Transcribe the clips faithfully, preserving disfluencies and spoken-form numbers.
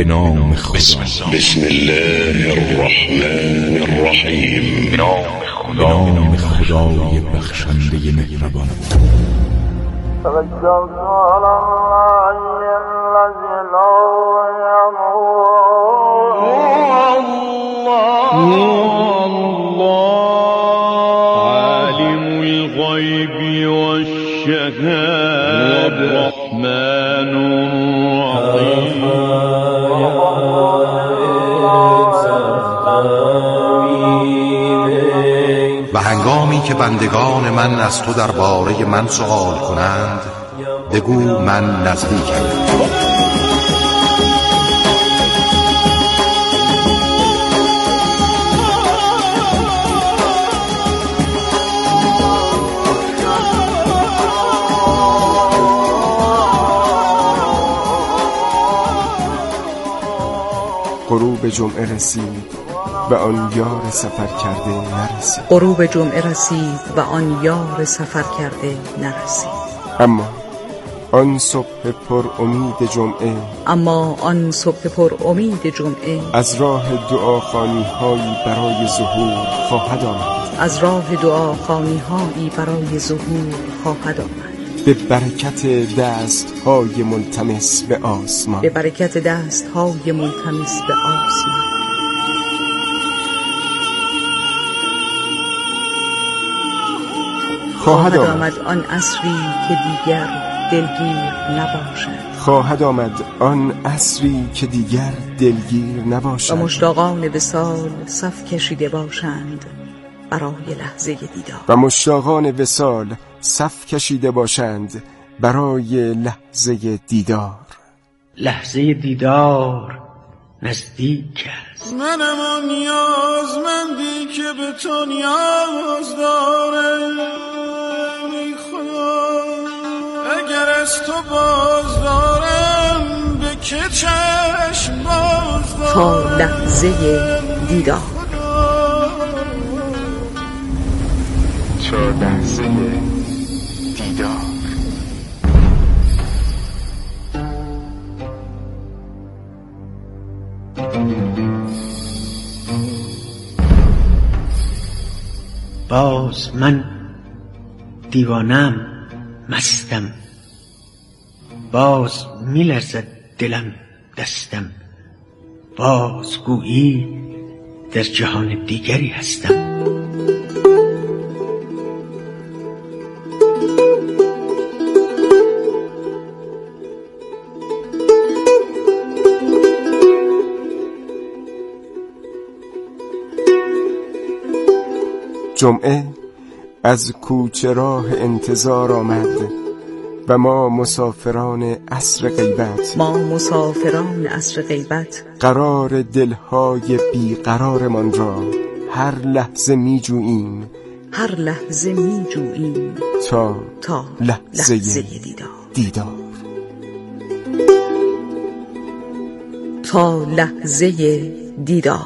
به نام خدا. بسم الله الرحمن الرحیم. به نام خدای بخشنده مهربان. عالم الغیب والشهادة الرحمن الرحیم. و هنگامی که بندگان من از تو درباره من سؤال کنند بگو من نزدیکم. غروب جمعه رسید و آن یار سفر کرده نرسید. غروب جمعه رسید و آن یار سفر کرده نرسید. اما آن صبح پر امید جمعه اما آن صبح پر امید جمعه از راه دعاخوانی هایی برای ظهور خواهد آمد. از راه دعاخوانی هایی برای ظهور خواهد آمد. به برکت دست های ملتمس به آسمان. به برکت دست های ملتمس به آسمان. خواهد آمد, آمد آن عصری که دیگر دلگیر نباشد. خواهد آمد آن عصری که دیگر دلگیر نباشد. و مشتاقان وصال صف کشیده باشند برای لحظه دیدار. و مشتاقان وصال صف کشیده باشند برای لحظه دیدار. لحظه دیدار نزدیک است. منم آن نیازمندی که به تو نیاز دارم. ای خدا اگر از تو باز دارم به که چشم باز دارم. تا لحظه دیدار. تا لحظه دیدار. باز من دیوانم مستم. باز میلرزد دلم دستم. باز گویی در جهان دیگری هستم. جمعه از کوچه راه انتظار آمد و ما مسافران عصر غیبت ما مسافران عصر غیبت قرار دلهای بیقرارمان را هر لحظه می جوییم. هر لحظه می جوییم تا تا لحظه, لحظه دیدار. دیدار تا لحظه دیدار.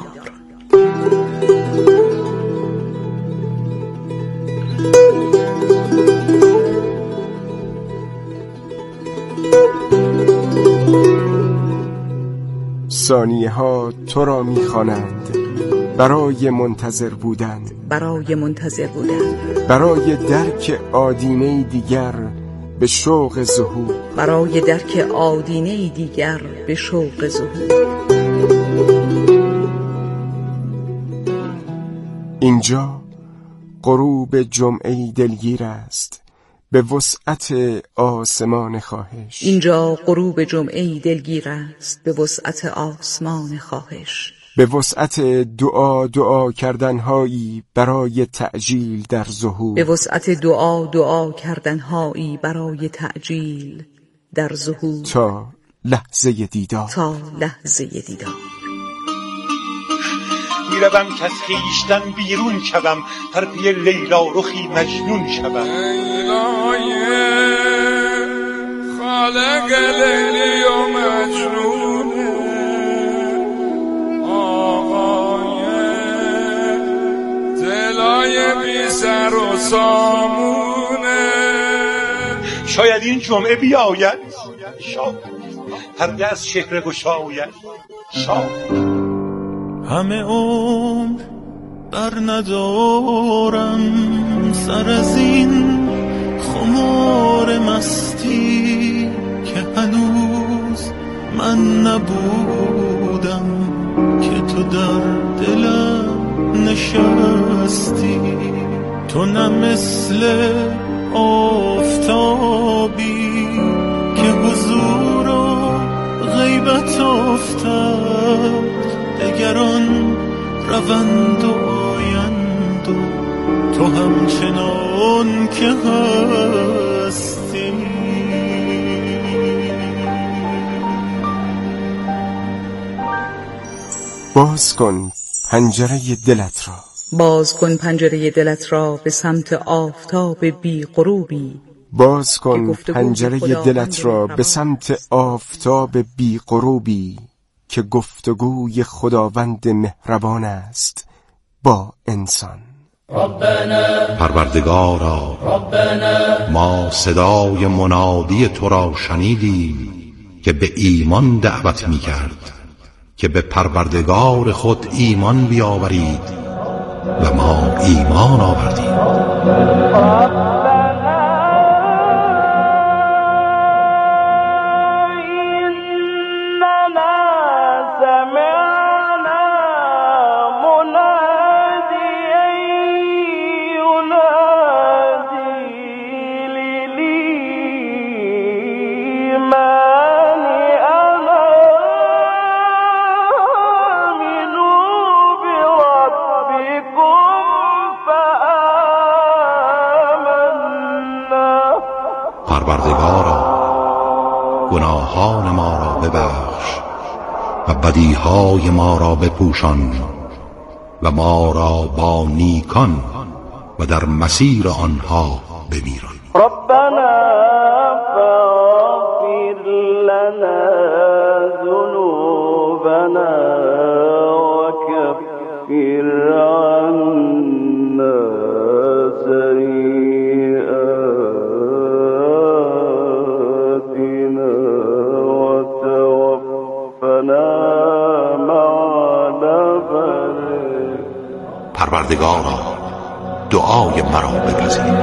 ثانیه ها تو را می‌خوانند برای منتظر بودن. برای منتظر بودن. برای درک آدینه دیگر به شوق ظهور. برای درک آدینه دیگر به شوق ظهور. اینجا غروب جمعه دلگیر است به وسعت آسمان خواهش. اینجا غروب جمعه دلگیر است به وسعت آسمان خواهش. به وسعت دعا دعا کردنهایی برای تعجیل در ظهور. به وسعت دعا دعا کردنهایی برای تعجیل در ظهور. تا لحظه دیدار. تا لحظه دیدار. میروم که از خویشتن بیرون شوم، در پی لیلا رخی مجنون شوم. لیلای خالق لیلی و مجنونه، آقای دلای بی سر و سامونه. شاید این جمعه بیاید، شاید پرده از چهره گشایش شاد. همه عمر بر ندارم سر از این خمار مستی که هنوز من نبودم که تو در دلم نشستی. تو نه مثل آفتابی که حضور و غیبت افتد، دگران روند و آیند و تو همچنان که هستی. باز کن پنجره دلت را، باز کن پنجره دلت را به سمت آفتاب بی غروبی. باز کن پنجره دلت را به سمت آفتاب بی غروبی که گفتگوی خداوند مهربان است با انسان. پروردگارا، ما صدای منادی تو را شنیدیم که به ایمان دعوت می کرد که به پروردگار خود ایمان بیاورید و ما ایمان آوردیم. پروردگارا، گناهان ما را ببخش و بدیهای ما را بپوشان و ما را با نیکان و در مسیر آنها بمیران. ربنا فاغفر لنا ذنوبنا وكفر عنا سيئاتنا وتوفنا مع الأبرار. پروردگارا، دعای مرا بپذیر.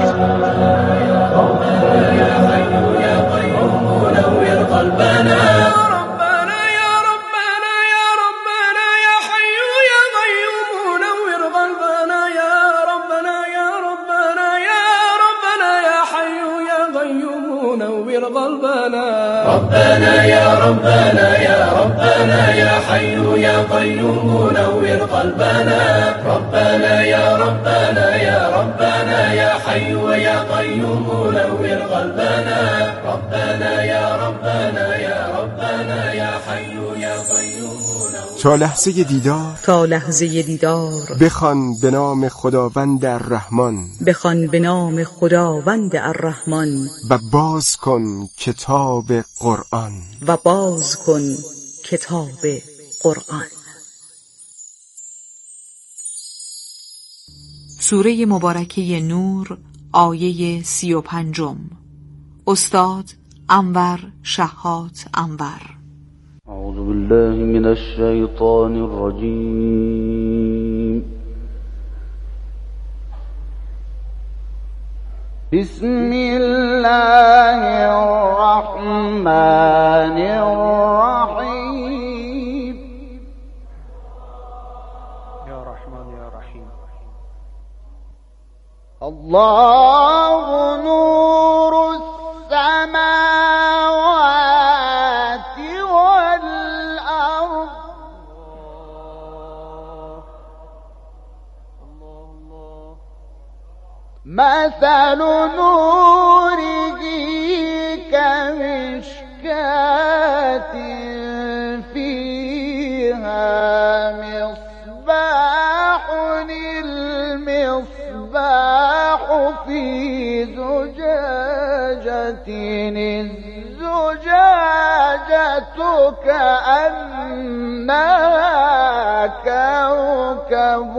ربنا يا ربنا يا ربنا يا حي يا قيوم نور قلبنا. ربنا يا ربنا يا ربنا يا حي يا قيوم نور قلبنا. ربنا يا ربنا يا ربنا يا حي يا قيوم. تا لحظه دیدار، تا لحظه دیدار بخوان به نام خداوند الرحمن، بخوان به نام خداوند الرحمن و باز کن کتاب قرآن، و باز کن کتاب قرآن. سوره مبارکه نور، آیه سی و پنجم. استاد انور شهات انور. اعوذ بالله من الشیطان الرجیم. بسم الله الرحمن الرحیم. یا رحمان یا رحیم. الله نور السماوات والأرض. مثل نوره كمشكاة فيها مصباح. المصباح في زجاجة، الزجاجة كأنها كوكب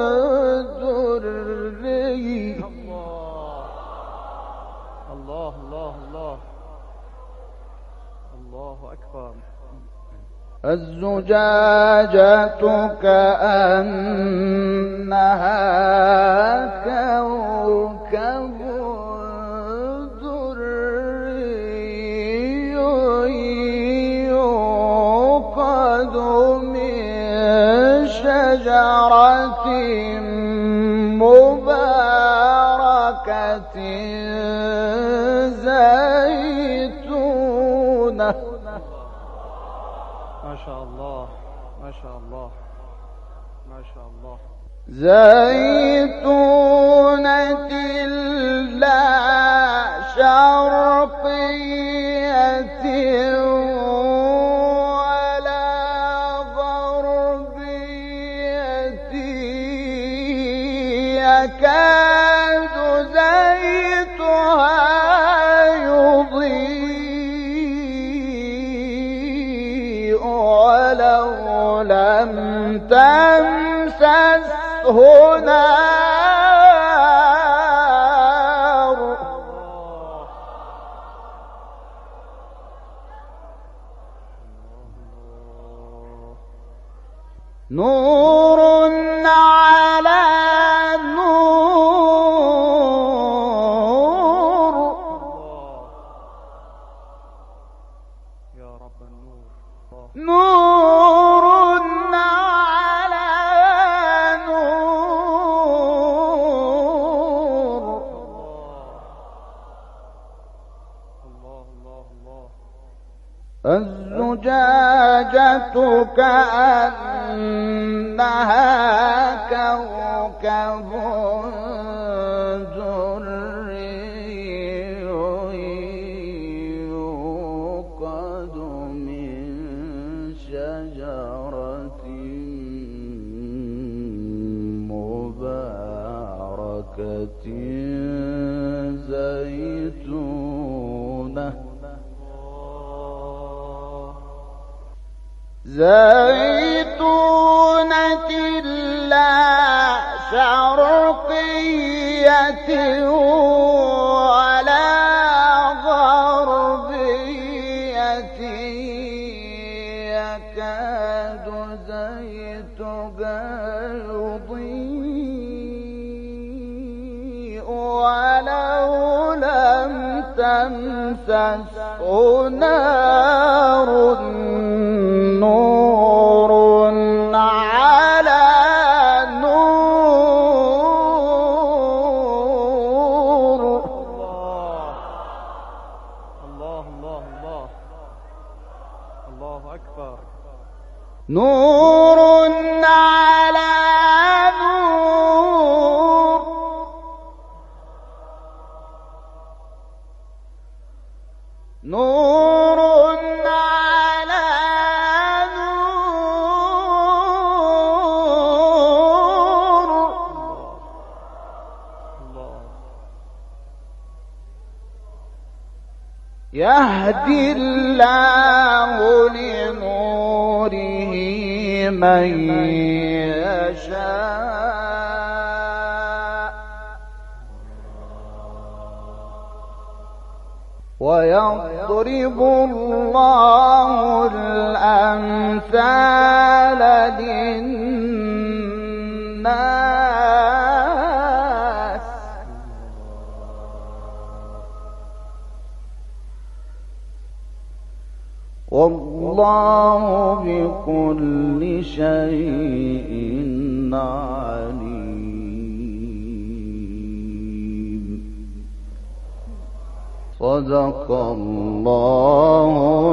دري. الله الله الله الزجاجة كأنها كوكب دري يوقد من شجرة مباركة زيتونة. ما شاء الله ما شاء الله ما شاء الله. زيتونة لا شرقية ولا غربية يكاد زيتها يضيء ولو لم تمسسه نار. نور على نور. يا رب النور. نور على نور. الله الله الله. الزجاجة كأنها كوكب دري يوقد من شجرة مباركة زيتونة. زيتونة لا شرقية ولا غربية يكاد زيتها يضيء ولو لم تمسسه نار. نور على نور. الله الله الله الله أكبر. نور على نور. نور على نور. يهدي الله لنوره من يشاء ويضرب الله الأمثال للناس. والله بكل شيء عليم. صدق الله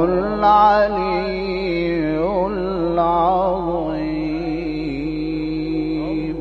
العلي العظيم.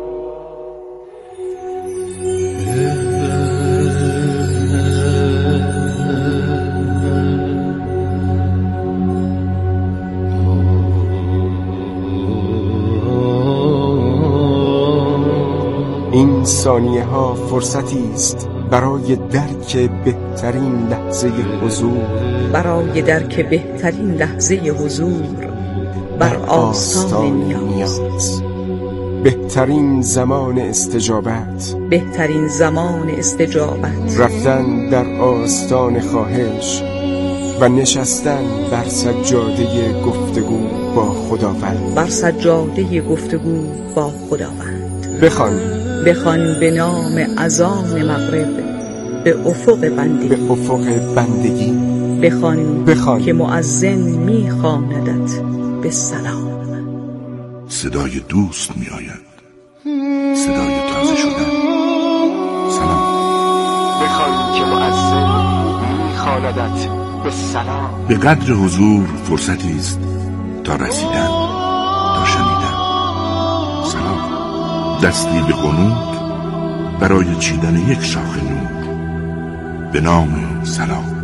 این ثانیه ها فرصتی است برای درک بهترین لحظه حضور، برای درک بهترین لحظه حضور بر آستان نیاز، بهترین زمان استجابت، بهترین زمان استجابت، رفتن در آستان خواهش، و نشستن بر سجاده گفتگو با خداوند. بر سجاده گفتگو با خداوند. بخوان بخوان به نام اذان مغرب به افق بندگی. به افق بندگی بخوان بخوان که مؤذن میخواندت به سلام. صدای دوست می آید، صدای تازه شدن. سلام. بخوان که مؤذن میخواندت به سلام. به قدر حضور فرصتی است تا رسیدن، تا شنیدن. سلام. دستی به قنوت برای چیدن یک شاخ نور به نام سلام.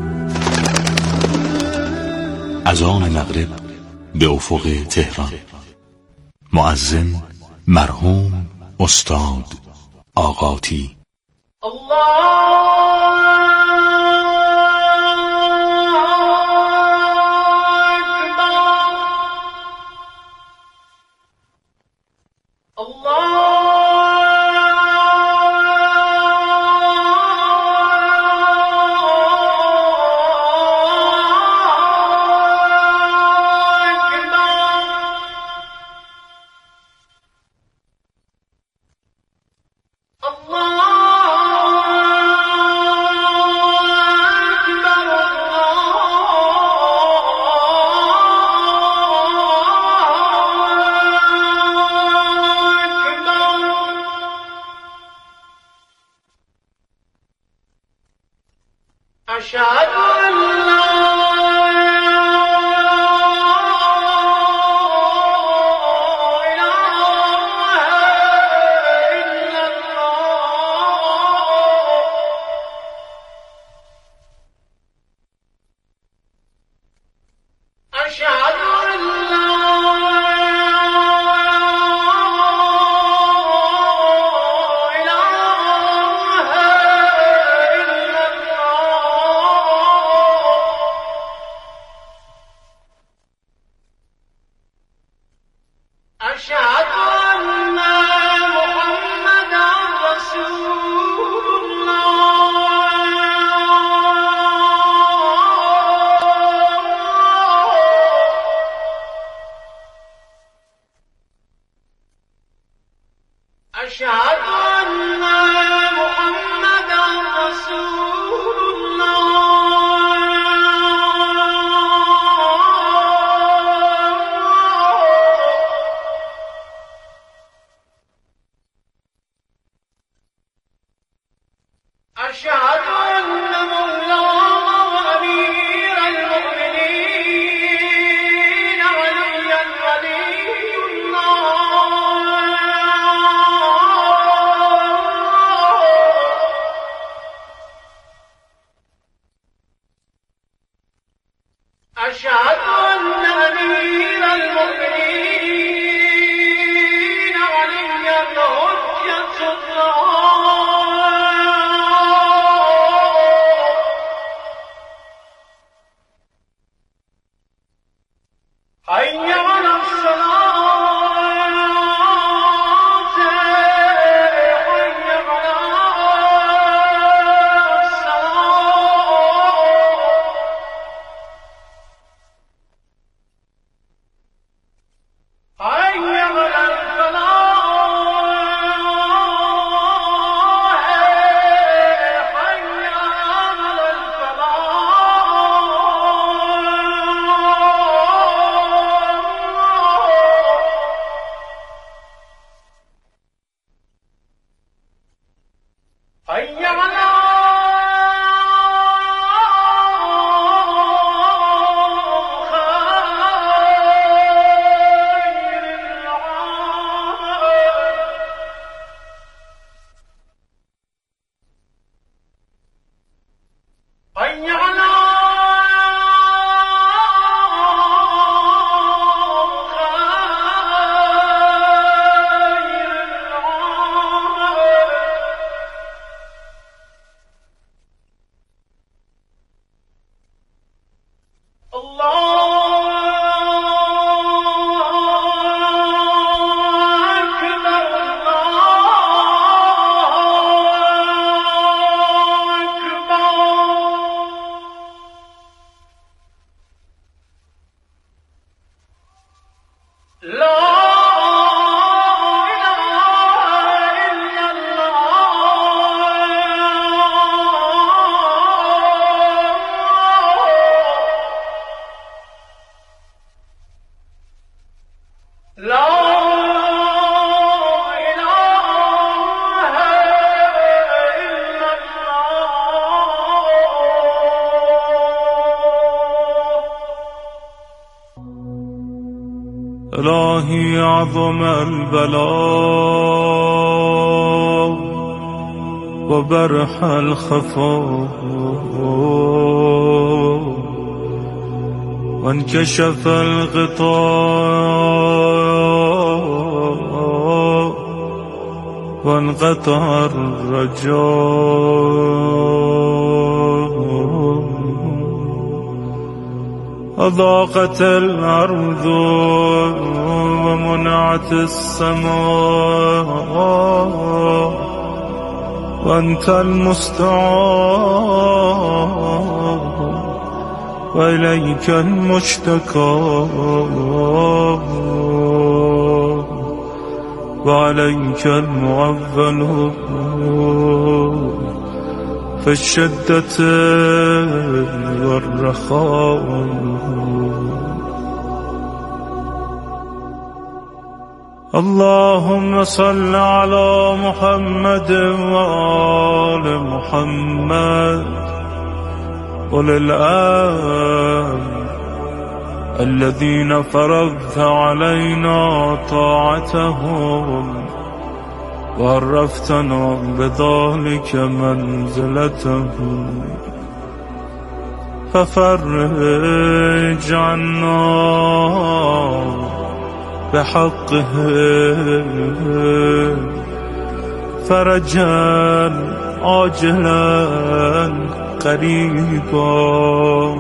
اذان مغرب به افق تهران. مؤذن مرحوم استاد آقاتی. الله عظم البلاء وبرح الخفاء وانكشف الغطاء وانقطع الرجاء وضاقت الأرض ومنعت السماء وأنت المستعان وإليك المشتكى وعليك المعول في الشدة والرخاء. اللهم صل على محمد وآل محمد وللآل الذين فرضت علينا طاعتهم وعرفتنا بذلك منزلتهم ففرج عنا بحقه فرجا عاجلا قريبا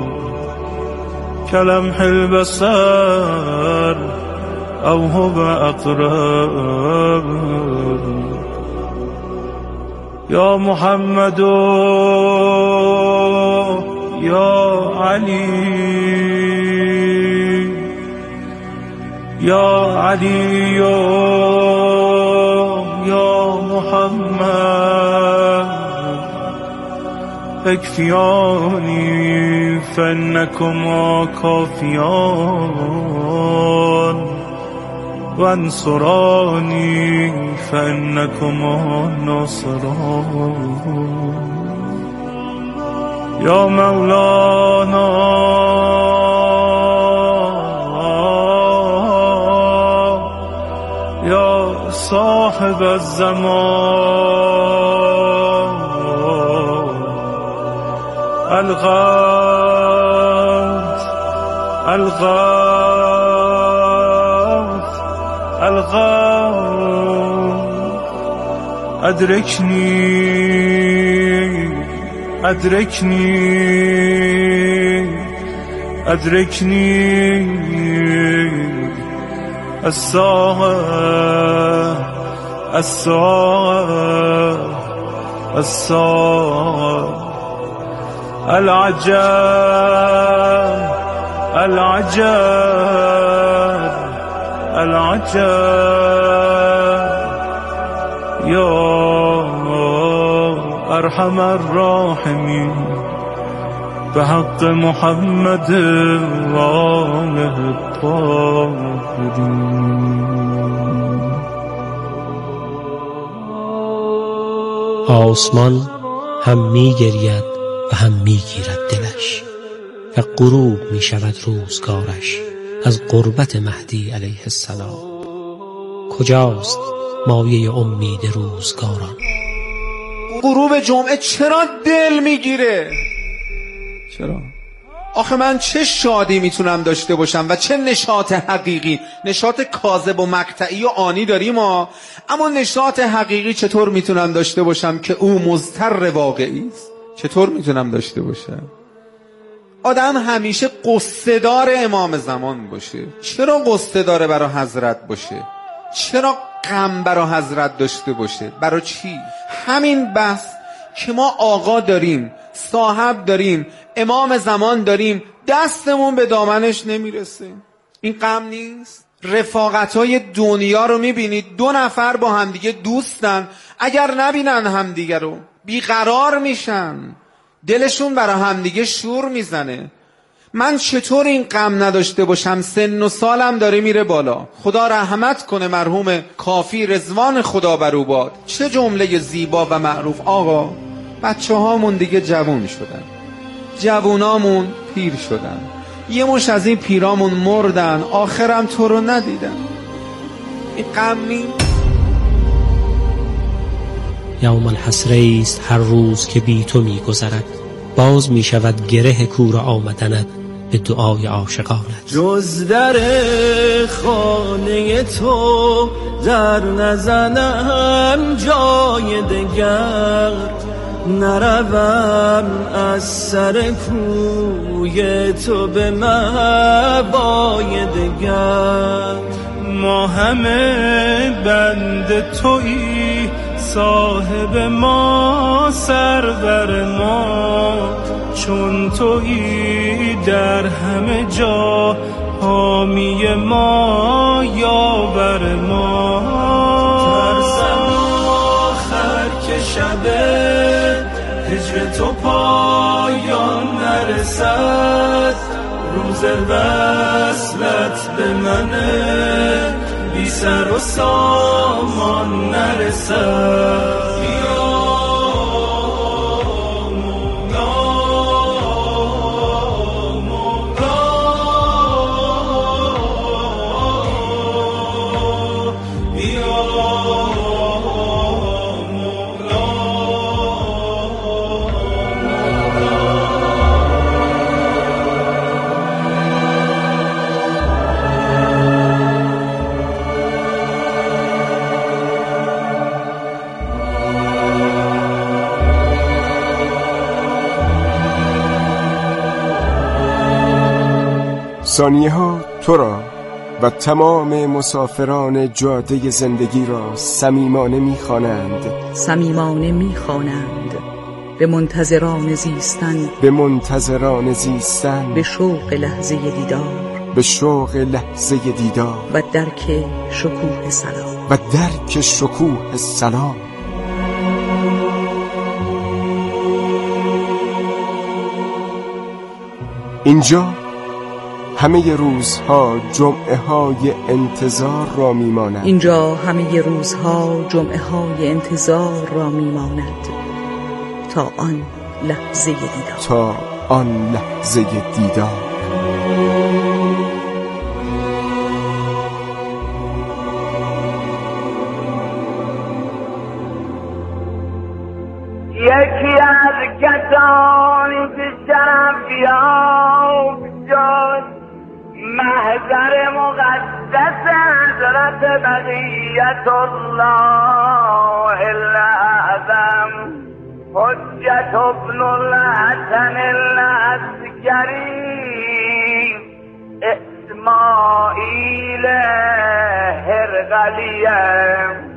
كلمح البصر أو هو أقرب. يا محمد يا علي يا علي يا محمد اكفياني فإنكما كافيان وانصراني فإنكما ناصران. يا مولانا يا صاحب الزمان الغوث الغوث الغوث أدركني أدركني أدركني الساعة الساعة الساعة العجاب العجاب العجاب. يا أرحم الراحمين بحق محمد وآله الطاهرين. آسمان هم می گرید و هم می گیرد دلش و غروب می شود روزگارش از قربت مهدی علیه السلام. کجاست مایه امید روزگاران؟ غروب جمعه چرا دل میگیره؟ چرا؟ آخه من چه شادی میتونم داشته باشم و چه نشاط حقیقی. نشاط کاذب و مقطعی و آنی داریم ها، اما نشاط حقیقی چطور میتونم داشته باشم که او مضطر واقعی است؟ چطور میتونم داشته باشم؟ آدم همیشه قصه دار امام زمان باشه. چرا قصه داره برای حضرت باشه؟ چرا غم برای حضرت داشته باشه؟ برای چی؟ همین بس که ما آقا داریم، صاحب داریم، امام زمان داریم، دستمون به دامنش نمیرسه. این غم نیست؟ رفاقت‌های دنیا رو میبینید، دو نفر با همدیگه دوستن، اگر نبینن همدیگه رو بیقرار میشن، دلشون برای همدیگه شور میزنه. من چطور این غم نداشته باشم؟ سن و سالم داره میره بالا. خدا رحمت کنه مرحوم کافی، رضوان خدا بر او باد. چه جمله زیبا و معروف. آقا بچه هامون دیگه جوون شدن، جوونامون پیر شدن، یه مش از این پیرامون مردن، آخرم تو رو ندیدن. این غم نیست. یوم الحسره است هر روز که بی تو می گذرد، باز می شود گره کور آمدنت به دعای عاشقانت. جز در خانه تو در نزنم جای دگر، نروم از سر کوی تو به مبای دگر. ما همه بند تویی، صاحب ما سرور ما، چون تویی در همه جا حامی ما یاور ما. ترسم آخر که شب هجر تو پایان نرسد، روز وصلت به من بی سر و سامان نرسد. ثانیه ها تو را و تمام مسافران جاده زندگی را صمیمانه می‌خوانند، صمیمانه می‌خوانند به منتظران زیستن، به منتظران زیستن، به شوق لحظه دیدار، به شوق لحظه دیدار و درک شکوه سلام، و درک شکوه سلام. اینجا همه روزها جمعه های انتظار را میماند. اینجا همه روزها جمعه های انتظار را میماند تا آن لحظه دیدار، تا آن لحظه دیدار. یکی از کسانی که شرف یافت شد، محضر مقدس حضرت بقیت الله الاعظم حجت ابن الحسن العسکری اسماعیل هرقلیه.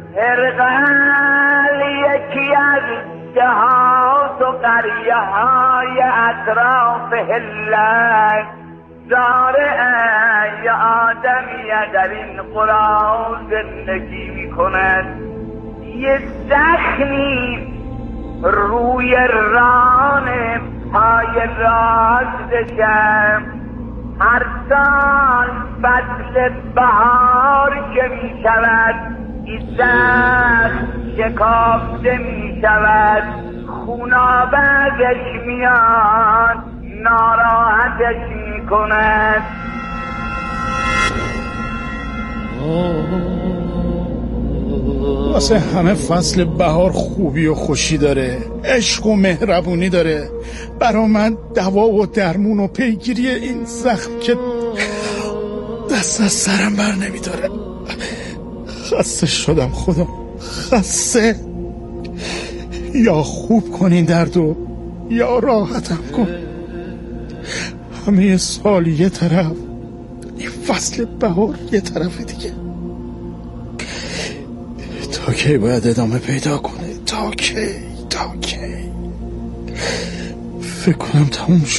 هرقل یکی از دهات و قریه های اطراف هلت زارع یا آدمیه در این قرآن زندگی می کند. یه زخمی روی ران پای راستشم، هر سال فصل بهار که می شود این زخم شکافته می شود، خونابهش میاد ناراحتش می کند. واسه همه فصل بهار خوبی و خوشی داره، عشق و مهربونی داره. برا من دوا و درمون و پیگیری این زخم که دست از سرم بر نمیداره. خسته شدم خدا، خسته. یا خوب کن این دردو یا راحتم کن. همه سال یه طرف، این فصل بهار یه طرف دیگه. تا کی باید ادامه پیدا کنه؟ تا کی؟ تا کی؟ فکر کنم تموم شد.